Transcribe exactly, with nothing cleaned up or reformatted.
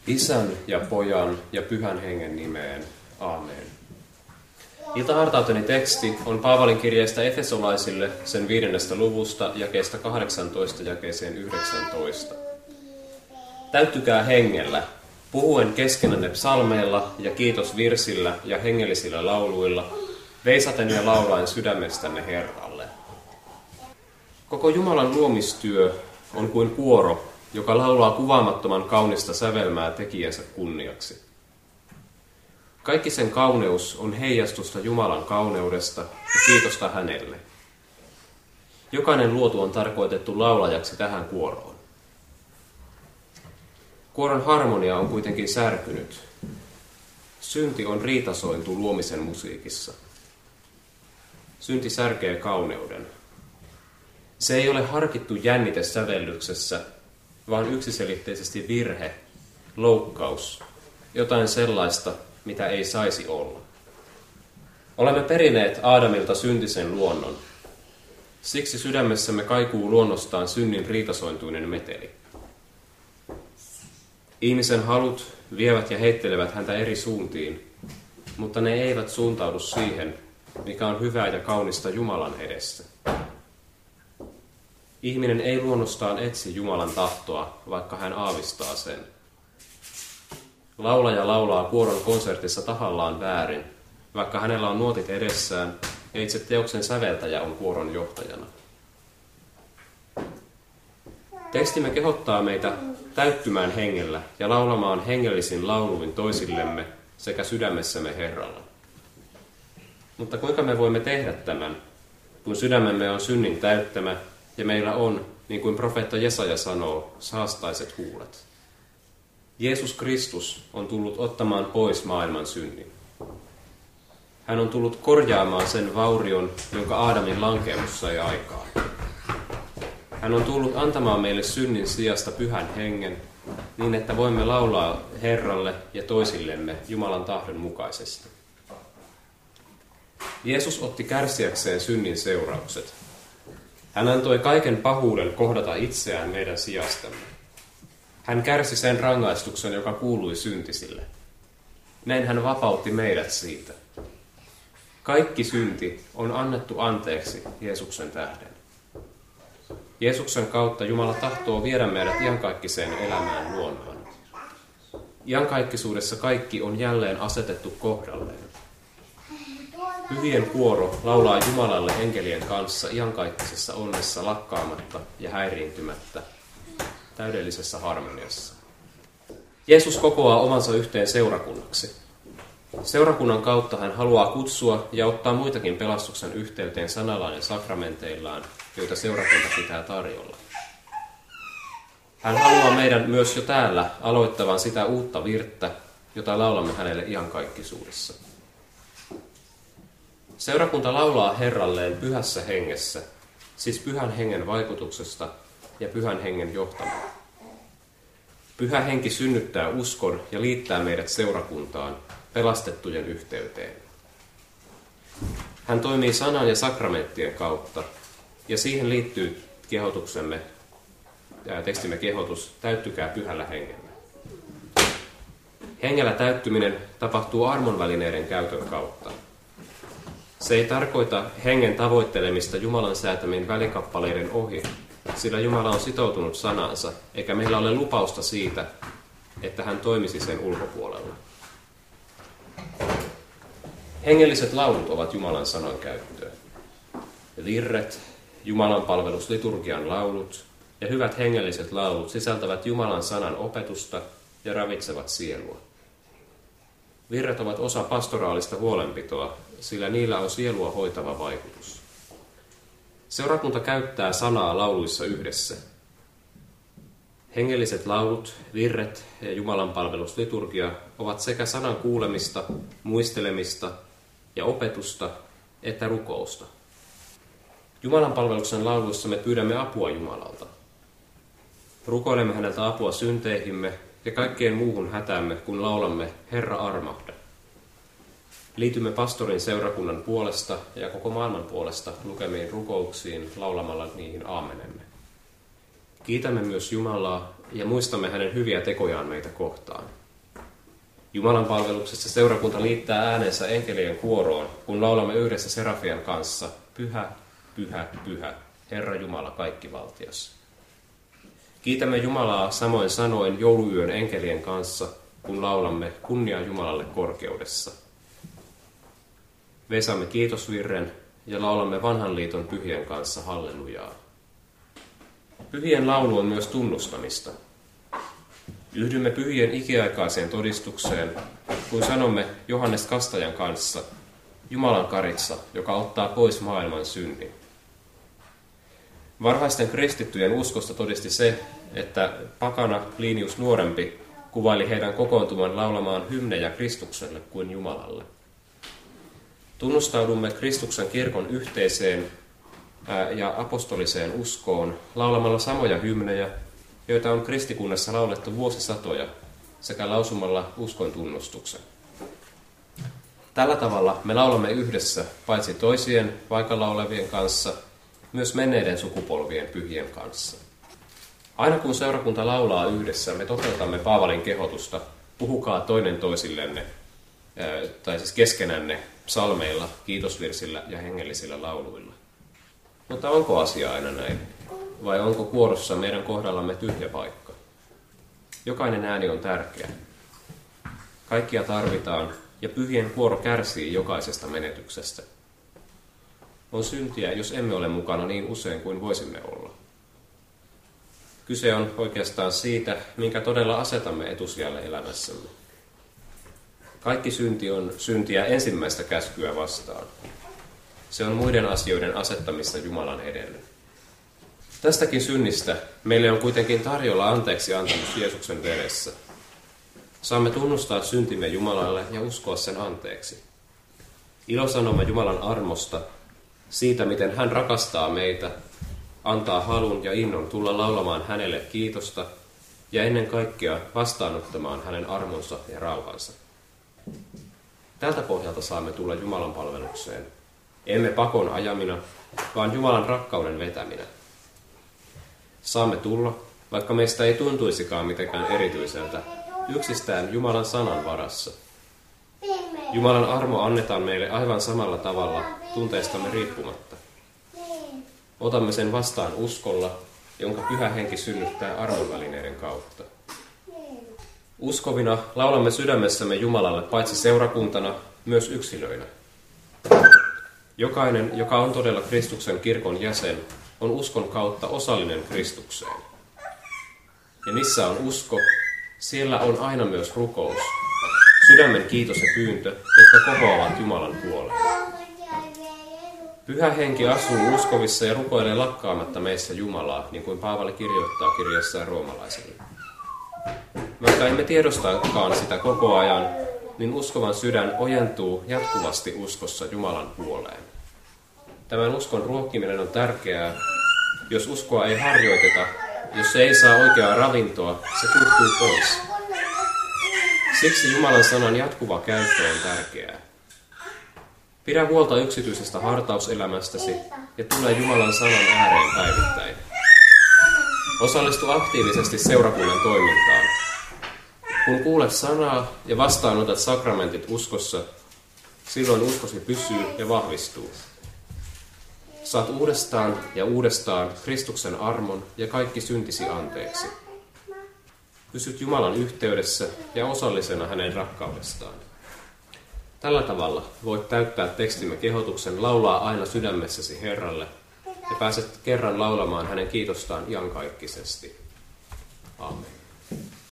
Isän ja Pojan ja Pyhän Hengen nimeen. Aamen. Iltahartauteni teksti on Paavalin kirjeestä Efesolaisille sen viidennestä luvusta jakeesta kahdeksantoista jakeeseen yhdeksäntoista. Täyttykää hengellä, puhuen keskenänne psalmeilla ja kiitosvirsillä ja hengellisillä lauluilla, veisaten ja laulaen sydämestänne Herralle. Koko Jumalan luomistyö on kuin kuoro, joka laulaa kuvaamattoman kaunista sävelmää tekijänsä kunniaksi. Kaikki sen kauneus on heijastusta Jumalan kauneudesta ja kiitosta hänelle. Jokainen luotu on tarkoitettu laulajaksi tähän kuoroon. Kuoron harmonia on kuitenkin särkynyt. Synti on riitasointu luomisen musiikissa. Synti särkee kauneuden. Se ei ole harkittu jännite sävellyksessä, vaan yksiselitteisesti virhe, loukkaus, jotain sellaista, mitä ei saisi olla. Olemme perineet Aadamilta syntisen luonnon. Siksi sydämessämme kaikuu luonnostaan synnin riitasointuinen meteli. Ihmisen halut vievät ja heittelevät häntä eri suuntiin, mutta ne eivät suuntaudu siihen, mikä on hyvää ja kaunista Jumalan edessä. Ihminen ei luonnostaan etsi Jumalan tahtoa, vaikka hän aavistaa sen. Laulaja laulaa kuoron konsertissa tahallaan väärin, vaikka hänellä on nuotit edessään ja itse teoksen säveltäjä on kuoron johtajana. Tekstimme kehottaa meitä täyttymään hengellä ja laulamaan hengellisin lauluin toisillemme sekä sydämessämme Herralla. Mutta kuinka me voimme tehdä tämän, kun sydämemme on synnin täyttämä ja meillä on, niin kuin profeetta Jesaja sanoo, saastaiset huulet? Jeesus Kristus on tullut ottamaan pois maailman synnin. Hän on tullut korjaamaan sen vaurion, jonka Aadamin lankemus sai aikaan. Hän on tullut antamaan meille synnin sijasta Pyhän Hengen, niin että voimme laulaa Herralle ja toisillemme Jumalan tahdon mukaisesti. Jeesus otti kärsiäkseen synnin seuraukset. Hän antoi kaiken pahuuden kohdata itseään meidän sijastamme. Hän kärsi sen rangaistuksen, joka kuului syntisille. Näin hän vapautti meidät siitä. Kaikki synti on annettu anteeksi Jeesuksen tähden. Jeesuksen kautta Jumala tahtoo viedä meidät iankaikkiseen elämään luonaan. Iankaikkisuudessa kaikki on jälleen asetettu kohdalleen. Pyhien kuoro laulaa Jumalalle enkelien kanssa iankaikkisessa onnessa lakkaamatta ja häiriintymättä, täydellisessä harmoniassa. Jeesus kokoaa omansa yhteen seurakunnaksi. Seurakunnan kautta hän haluaa kutsua ja ottaa muitakin pelastuksen yhteyteen sanallaan ja sakramenteillaan, joita seurakunta pitää tarjolla. Hän haluaa meidän myös jo täällä aloittavan sitä uutta virttä, jota laulamme hänelle iankaikkisuudessa. Seurakunta laulaa Herralleen pyhässä hengessä, siis Pyhän Hengen vaikutuksesta ja Pyhän Hengen johtamana. Pyhä Henki synnyttää uskon ja liittää meidät seurakuntaan, pelastettujen yhteyteen. Hän toimii sanan ja sakramenttien kautta, ja siihen liittyy kehotuksemme, ja tekstimme kehotus, täyttykää Pyhällä Hengellä. Hengellä täyttyminen tapahtuu armonvälineiden käytön kautta. Se ei tarkoita hengen tavoittelemista Jumalan säätämien välikappaleiden ohi, sillä Jumala on sitoutunut sanansa, eikä meillä ole lupausta siitä, että hän toimisi sen ulkopuolella. Hengelliset laulut ovat Jumalan sanan käyttöä. Virret, Jumalan palvelusliturgian laulut ja hyvät hengelliset laulut sisältävät Jumalan sanan opetusta ja ravitsevat sielua. Virret ovat osa pastoraalista huolenpitoa, sillä niillä on sielua hoitava vaikutus. Seurakunta käyttää sanaa lauluissa yhdessä. Hengelliset laulut, virret ja Jumalan palvelusliturgia ovat sekä sanan kuulemista, muistelemista ja opetusta että rukousta. Jumalan palveluksen lauluissa me pyydämme apua Jumalalta. Rukoilemme häneltä apua synteihimme ja kaikkeen muuhun hätämme, kun laulamme Herra armahda. Liitymme pastorin seurakunnan puolesta ja koko maailman puolesta lukemiin rukouksiin laulamalla niihin aamenemme. Kiitämme myös Jumalaa, ja muistamme hänen hyviä tekojaan meitä kohtaan. Jumalan palveluksessa seurakunta liittää äänensä enkelien kuoroon, kun laulamme yhdessä Serafian kanssa, Pyhä, pyhä, pyhä, Herra Jumala kaikkivaltias. Kiitämme Jumalaa samoin sanoin jouluyön enkelien kanssa, kun laulamme kunnia Jumalalle korkeudessa. Veisaamme kiitosvirren ja laulamme vanhan liiton pyhien kanssa hallelujaa. Pyhien laulu on myös tunnustamista. Yhdymme pyhien ikiaikaiseen todistukseen, kun sanomme Johannes Kastajan kanssa, Jumalan karitsa, joka ottaa pois maailman synnin. Varhaisten kristittyjen uskosta todisti se, että pakana Plinius nuorempi kuvaili heidän kokoontuman laulamaan hymnejä Kristukselle kuin Jumalalle. Tunnustaudumme Kristuksen kirkon yhteiseen ja apostoliseen uskoon laulamalla samoja hymnejä, joita on kristikunnassa laulettu vuosisatoja, sekä lausumalla uskon tunnustuksen. Tällä tavalla me laulamme yhdessä paitsi toisien paikalla olevien kanssa, myös menneiden sukupolvien pyhien kanssa. Aina kun seurakunta laulaa yhdessä, me toteutamme Paavalin kehotusta, puhukaa toinen toisillenne, tai siis keskenänne psalmeilla, kiitosvirsillä ja hengellisillä lauluilla. Mutta onko asia aina näin? Vai onko kuorossa meidän kohdallamme tyhjä paikka? Jokainen ääni on tärkeä. Kaikkia tarvitaan, ja pyhien kuoro kärsii jokaisesta menetyksestä. On syntiä, jos emme ole mukana niin usein kuin voisimme olla. Kyse on oikeastaan siitä, minkä todella asetamme etusijalle elämässämme. Kaikki synti on syntiä ensimmäistä käskyä vastaan. Se on muiden asioiden asettamista Jumalan edelle. Tästäkin synnistä meille on kuitenkin tarjolla anteeksi antamus Jeesuksen veressä. Saamme tunnustaa syntimme Jumalalle ja uskoa sen anteeksi. Ilosanoma Jumalan armosta, siitä miten hän rakastaa meitä, antaa halun ja innon tulla laulamaan hänelle kiitosta ja ennen kaikkea vastaanottamaan hänen armonsa ja rauhansa. Tältä pohjalta saamme tulla Jumalan palvelukseen. Emme pakon ajamina, vaan Jumalan rakkauden vetäminä. Saamme tulla, vaikka meistä ei tuntuisikaan mitenkään erityiseltä, yksistään Jumalan sanan varassa. Jumalan armo annetaan meille aivan samalla tavalla tunteistamme riippumatta. Otamme sen vastaan uskolla, jonka Pyhä Henki synnyttää armonvälineiden kautta. Uskovina laulamme sydämessämme Jumalalle paitsi seurakuntana, myös yksilöinä. Jokainen, joka on todella Kristuksen kirkon jäsen, on uskon kautta osallinen Kristukseen. Ja missä on usko, siellä on aina myös rukous, sydämen kiitos ja pyyntö, jotka kohoavat Jumalan puoleen. Pyhä Henki asuu uskovissa ja rukoilee lakkaamatta meissä Jumalaa, niin kuin Paavali kirjoittaa kirjassaan roomalaisille. Vaikka emme tiedostakaan sitä koko ajan, niin uskovan sydän ojentuu jatkuvasti uskossa Jumalan puoleen. Tämän uskon ruokkiminen on tärkeää. Jos uskoa ei harjoiteta, jos se ei saa oikeaa ravintoa, se kurttuu pois. Siksi Jumalan sanan jatkuva käyttö on tärkeää. Pidä huolta yksityisestä hartauselämästäsi ja tule Jumalan sanan ääreen päivittäin. Osallistu aktiivisesti seurakunnan toimintaan. Kun kuulet sanaa ja vastaanotat sakramentit uskossa, silloin uskosi pysyy ja vahvistuu. Saat uudestaan ja uudestaan Kristuksen armon ja kaikki syntisi anteeksi. Pysyt Jumalan yhteydessä ja osallisena hänen rakkaudestaan. Tällä tavalla voit täyttää tekstimme kehotuksen laulaa aina sydämessäsi Herralle ja pääset kerran laulamaan hänen kiitostaan iankaikkisesti. Amen.